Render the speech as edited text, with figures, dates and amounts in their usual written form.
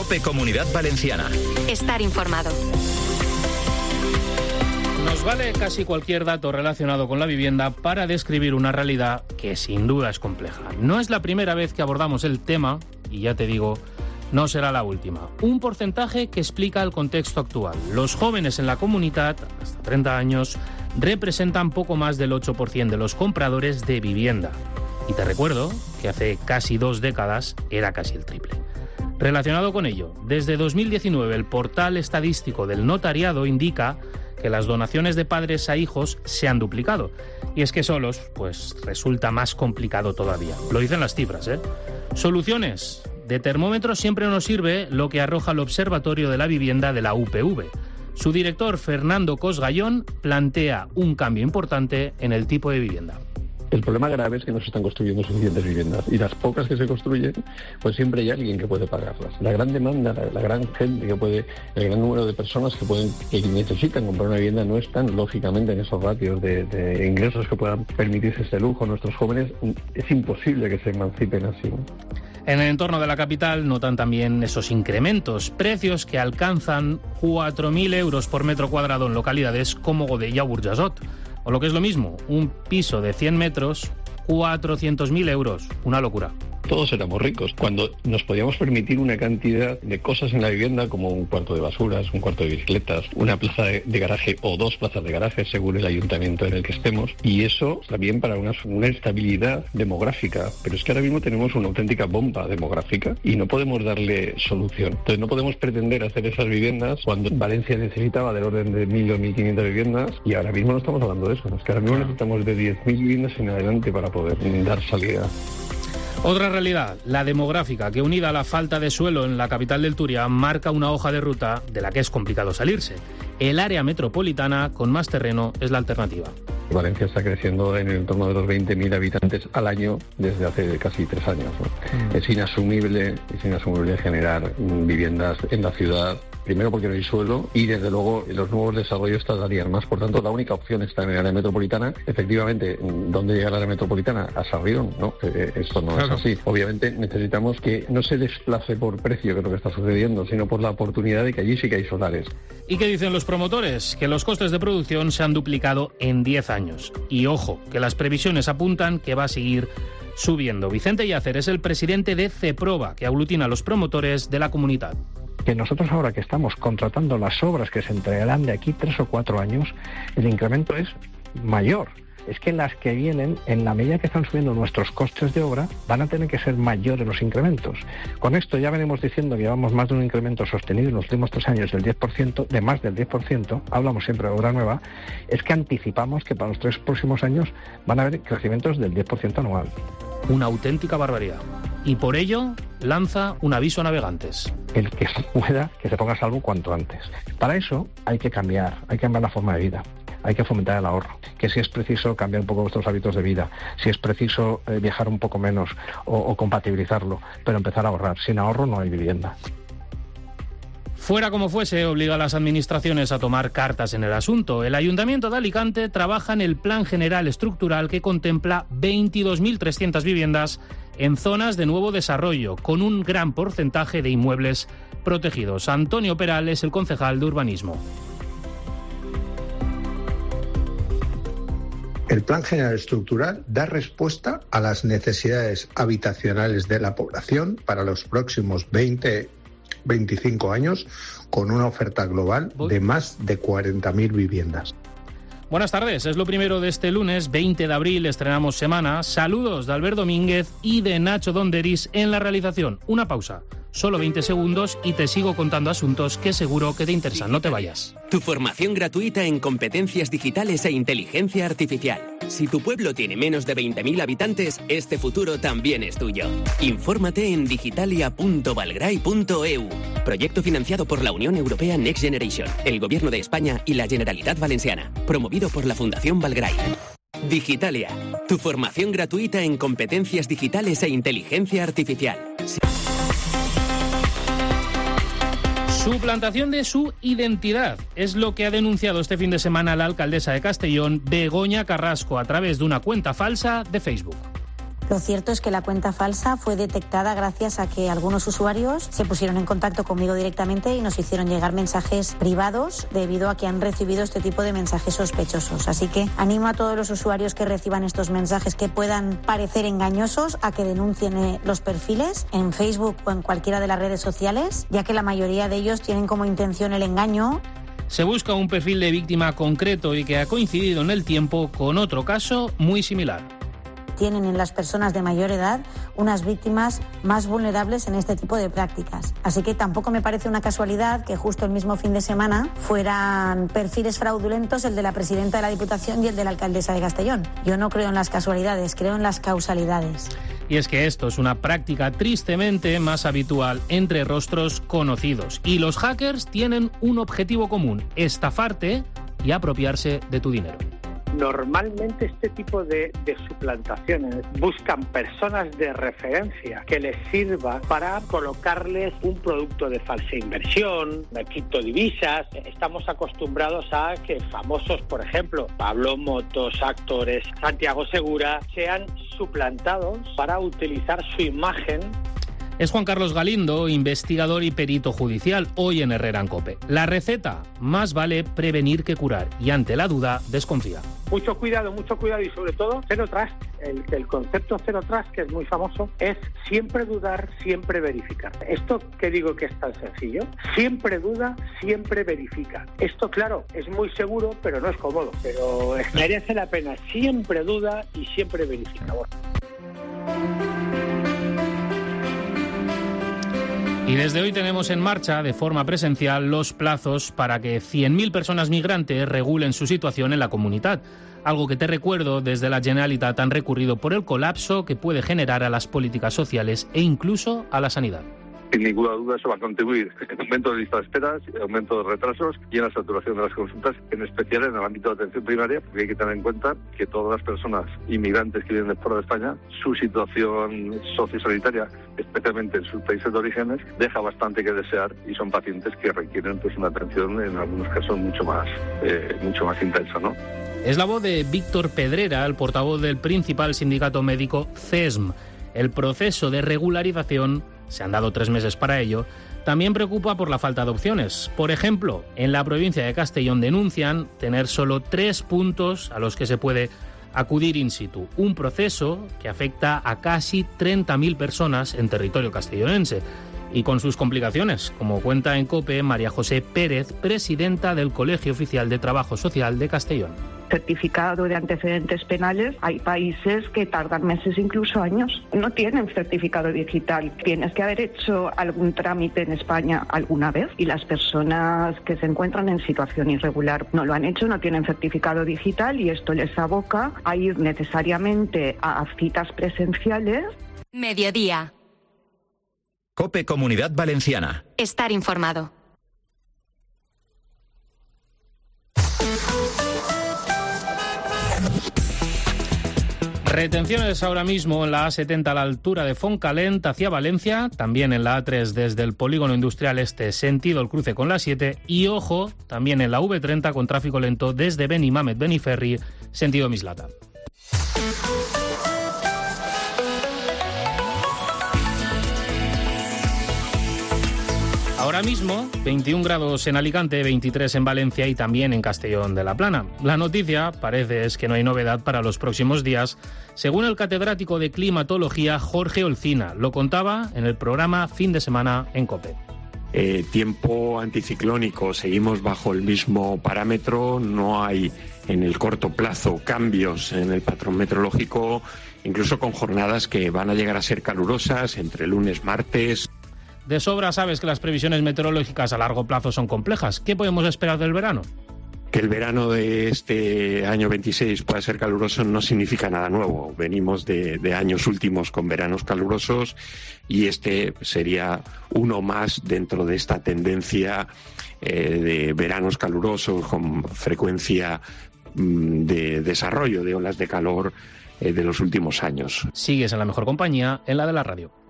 COPE Comunidad Valenciana. Estar informado. Nos vale casi cualquier dato relacionado con la vivienda para describir una realidad que sin duda es compleja. No es la primera vez que abordamos el tema y ya te digo, no será la última. Un porcentaje que explica el contexto actual. Los jóvenes en la comunidad, hasta 30 años, representan poco más del 8% de los compradores de vivienda. Y te recuerdo que hace casi 2 décadas era casi el triple. Relacionado con ello, desde 2019 el portal estadístico del notariado indica que las donaciones de padres a hijos se han duplicado. Y es que solos, pues resulta más complicado todavía. Lo dicen las cifras, ¿eh? Soluciones. De termómetro siempre nos sirve lo que arroja el Observatorio de la Vivienda de la UPV. Su director, Fernando Cosgallón, plantea un cambio importante en el tipo de vivienda. El problema grave es que no se están construyendo suficientes viviendas y las pocas que se construyen, pues siempre hay alguien que puede pagarlas. La gran demanda, la gran gente que puede, el gran número de personas que necesitan comprar una vivienda no están lógicamente en esos ratios de ingresos que puedan permitirse este lujo. Nuestros jóvenes es imposible que se emancipen así. En el entorno de la capital notan también esos incrementos, precios que alcanzan 4.000 euros por metro cuadrado en localidades como Godella o Burjasot. O lo que es lo mismo, un piso de 100 metros, 400.000 euros. Una locura. Todos éramos ricos cuando nos podíamos permitir una cantidad de cosas en la vivienda como un cuarto de basuras, un cuarto de bicicletas, una plaza de garaje o 2 plazas de garaje según el ayuntamiento en el que estemos, y eso también para una estabilidad demográfica. Pero es que ahora mismo tenemos una auténtica bomba demográfica y no podemos darle solución. Entonces no podemos pretender hacer esas viviendas cuando Valencia necesitaba del orden de 1.000 o 1.500 viviendas y ahora mismo no estamos hablando de eso. Es que ahora mismo necesitamos de 10.000 viviendas en adelante para poder dar salida. Otra realidad, la demográfica, que unida a la falta de suelo en la capital del Turia, marca una hoja de ruta de la que es complicado salirse. El área metropolitana con más terreno es la alternativa. Valencia está creciendo en el torno de los 20.000 habitantes al año desde hace casi 3 años, ¿no? Es inasumible generar viviendas en la ciudad. Primero porque no hay suelo y desde luego los nuevos desarrollos tardarían más. Por tanto, la única opción está en el área metropolitana. Efectivamente, ¿dónde llega la área metropolitana? A Sarrión, ¿no? Esto no es así. Obviamente necesitamos que no se desplace por precio, que es lo que está sucediendo, sino por la oportunidad de que allí sí que hay solares. ¿Y qué dicen los promotores? Que los costes de producción se han duplicado en 10 años. Y ojo, que las previsiones apuntan que va a seguir subiendo. Vicente Yacer es el presidente de CEPROVA, que aglutina a los promotores de la comunidad. Que nosotros ahora que estamos contratando las obras que se entregarán de aquí 3 o 4 años, el incremento es mayor. Es que las que vienen, en la medida que están subiendo nuestros costes de obra, van a tener que ser mayores los incrementos. Con esto ya venimos diciendo que llevamos más de un incremento sostenido en los últimos 3 años del 10%, de más del 10%, hablamos siempre de obra nueva, es que anticipamos que para los 3 próximos años van a haber crecimientos del 10% anual. Una auténtica barbaridad. Y por ello lanza un aviso a navegantes. El que pueda, que se ponga a salvo cuanto antes. Para eso hay que cambiar la forma de vida. Hay que fomentar el ahorro, que si es preciso cambiar un poco vuestros hábitos de vida, si es preciso viajar un poco menos o compatibilizarlo, pero empezar a ahorrar. Sin ahorro no hay vivienda. Fuera como fuese, obliga a las administraciones a tomar cartas en el asunto. El Ayuntamiento de Alicante trabaja en el Plan General Estructural que contempla 22.300 viviendas en zonas de nuevo desarrollo, con un gran porcentaje de inmuebles protegidos. Antonio Peral es el concejal de Urbanismo. El Plan General Estructural da respuesta a las necesidades habitacionales de la población para los próximos 20-25 años, con una oferta global de más de 40.000 viviendas. Buenas tardes, es lo primero de este lunes 20 de abril, estrenamos semana. Saludos de Albert Domínguez y de Nacho Donderis en la realización. Una pausa, solo 20 segundos y te sigo contando asuntos que seguro que te interesan, no te vayas. Tu formación gratuita en competencias digitales e inteligencia artificial. Si tu pueblo tiene menos de 20.000 habitantes, este futuro también es tuyo. Infórmate en digitalia.valgrai.eu. Proyecto financiado por la Unión Europea Next Generation, el Gobierno de España y la Generalitat Valenciana. Promovido por la Fundación Valgrai. Digitalia, tu formación gratuita en competencias digitales e inteligencia artificial. Suplantación de su identidad es lo que ha denunciado este fin de semana la alcaldesa de Castellón, Begoña Carrasco, a través de una cuenta falsa de Facebook. Lo cierto es que la cuenta falsa fue detectada gracias a que algunos usuarios se pusieron en contacto conmigo directamente y nos hicieron llegar mensajes privados debido a que han recibido este tipo de mensajes sospechosos. Así que animo a todos los usuarios que reciban estos mensajes que puedan parecer engañosos a que denuncien los perfiles en Facebook o en cualquiera de las redes sociales, ya que la mayoría de ellos tienen como intención el engaño. Se busca un perfil de víctima concreto y que ha coincidido en el tiempo con otro caso muy similar. Tienen en las personas de mayor edad unas víctimas más vulnerables en este tipo de prácticas. Así que tampoco me parece una casualidad que justo el mismo fin de semana fueran perfiles fraudulentos el de la presidenta de la Diputación y el de la alcaldesa de Castellón. Yo no creo en las casualidades, creo en las causalidades. Y es que esto es una práctica tristemente más habitual entre rostros conocidos. Y los hackers tienen un objetivo común: estafarte y apropiarse de tu dinero. Normalmente este tipo de suplantaciones buscan personas de referencia que les sirva para colocarles un producto de falsa inversión, de criptodivisas. Estamos acostumbrados a que famosos, por ejemplo, Pablo Motos, actores, Santiago Segura, sean suplantados para utilizar su imagen. Es Juan Carlos Galindo, investigador y perito judicial, hoy en Herrera en COPE. La receta: más vale prevenir que curar, y ante la duda, desconfía. Mucho cuidado y sobre todo Zero Trust. El concepto Zero Trust, que es muy famoso, es siempre dudar, siempre verificar. Esto que digo que es tan sencillo, siempre duda, siempre verifica. Esto, claro, es muy seguro, pero no es cómodo. Pero merece la pena, siempre duda y siempre verifica. Y desde hoy tenemos en marcha, de forma presencial, los plazos para que 100.000 personas migrantes regulen su situación en la comunidad. Algo que, te recuerdo, desde la Generalitat han recurrido por el colapso que puede generar a las políticas sociales e incluso a la sanidad. Sin ninguna duda eso va a contribuir en aumento de listas de esperas, en aumento de retrasos y en la saturación de las consultas, en especial en el ámbito de atención primaria, porque hay que tener en cuenta que todas las personas inmigrantes que vienen de fuera de España, su situación sociosanitaria, especialmente en sus países de orígenes, deja bastante que desear y son pacientes que requieren pues una atención en algunos casos mucho más intensa, ¿no? Es la voz de Víctor Pedrera, el portavoz del principal sindicato médico CESM. El proceso de regularización, se han dado 3 meses para ello, también preocupa por la falta de opciones. Por ejemplo, en la provincia de Castellón denuncian tener solo 3 puntos a los que se puede acudir in situ. Un proceso que afecta a casi 30.000 personas en territorio castellonense. Y con sus complicaciones, como cuenta en COPE María José Pérez, presidenta del Colegio Oficial de Trabajo Social de Castellón. Certificado de antecedentes penales, hay países que tardan meses, incluso años. No tienen certificado digital. Tienes que haber hecho algún trámite en España alguna vez y las personas que se encuentran en situación irregular no lo han hecho, no tienen certificado digital y esto les aboca a ir necesariamente a citas presenciales. Mediodía. COPE Comunidad Valenciana. Estar informado. Retenciones ahora mismo en la A70 a la altura de Fontcalent hacia Valencia, también en la A3 desde el Polígono Industrial Este sentido el cruce con la 7 y, ojo, también en la V30 con tráfico lento desde Benimamet-Beniferri sentido Mislata. Ahora mismo, 21 grados en Alicante, 23 en Valencia y también en Castellón de la Plana. La noticia parece es que no hay novedad para los próximos días, según el catedrático de climatología Jorge Olcina. Lo contaba en el programa Fin de Semana en COPE. Tiempo anticiclónico, seguimos bajo el mismo parámetro, no hay en el corto plazo cambios en el patrón meteorológico, incluso con jornadas que van a llegar a ser calurosas entre lunes, martes. De sobra sabes que las previsiones meteorológicas a largo plazo son complejas. ¿Qué podemos esperar del verano? Que el verano de este año 26 pueda ser caluroso no significa nada nuevo. Venimos de años últimos con veranos calurosos y este sería uno más dentro de esta tendencia de veranos calurosos con frecuencia de desarrollo de olas de calor de los últimos años. Sigues en la mejor compañía, en la de la radio.